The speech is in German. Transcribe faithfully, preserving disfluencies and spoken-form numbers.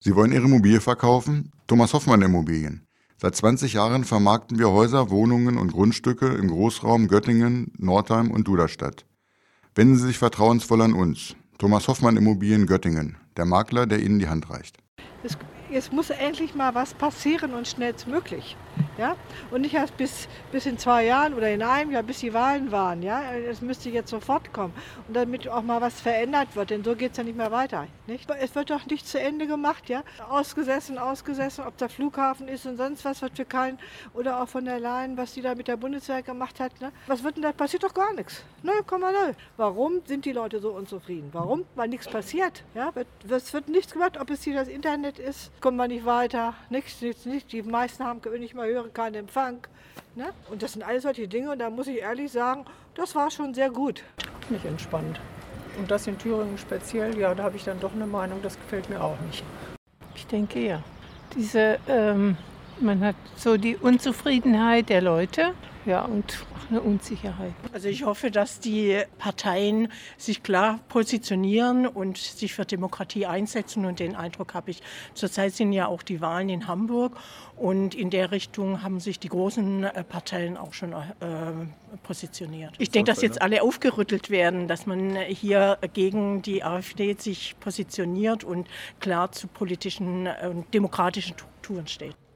Sie wollen Ihre Immobilie verkaufen? Thomas Hoffmann Immobilien. Seit zwanzig Jahren vermarkten wir Häuser, Wohnungen und Grundstücke im Großraum Göttingen, Nordheim und Duderstadt. Wenden Sie sich vertrauensvoll an uns. Thomas Hoffmann Immobilien Göttingen, der Makler, der Ihnen die Hand reicht. Es, es muss endlich mal was passieren und schnellstmöglich. Ja? Und nicht erst bis, bis in zwei Jahren oder in einem Jahr, bis die Wahlen waren. Ja? Es müsste jetzt sofort kommen. Und damit auch mal was verändert wird, denn so geht es ja nicht mehr weiter. Nicht? Es wird doch nicht zu Ende gemacht. Ja? Ausgesessen, ausgesessen, ob der Flughafen ist und sonst was wird für keinen. Oder auch von der Leyen, was die da mit der Bundeswehr gemacht hat. Ne? Was wird denn da? Passiert doch gar nichts. null Komma null. Warum sind die Leute so unzufrieden? Warum? Weil nichts passiert. Ja? Es wird nichts gemacht, ob es hier das Internet ist, kommen wir nicht weiter. Nichts, nichts, nichts. Die meisten haben nicht mal hören, keinen Empfang. Ne? Und das sind alles solche Dinge und da muss ich ehrlich sagen, das war schon sehr gut. Nicht entspannt. Und das in Thüringen speziell, ja, da habe ich dann doch eine Meinung, das gefällt mir auch nicht. Ich denke ja. Diese, ähm, man hat so die Unzufriedenheit der Leute, ja, und eine Unsicherheit. Also ich hoffe, dass die Parteien sich klar positionieren und sich für Demokratie einsetzen. Und den Eindruck habe ich, zurzeit sind ja auch die Wahlen in Hamburg. Und in der Richtung haben sich die großen Parteien auch schon äh, positioniert. Ich denke, dass jetzt alle aufgerüttelt werden, dass man hier gegen die AfD sich positioniert und klar zu politischen und demokratischen Strukturen steht.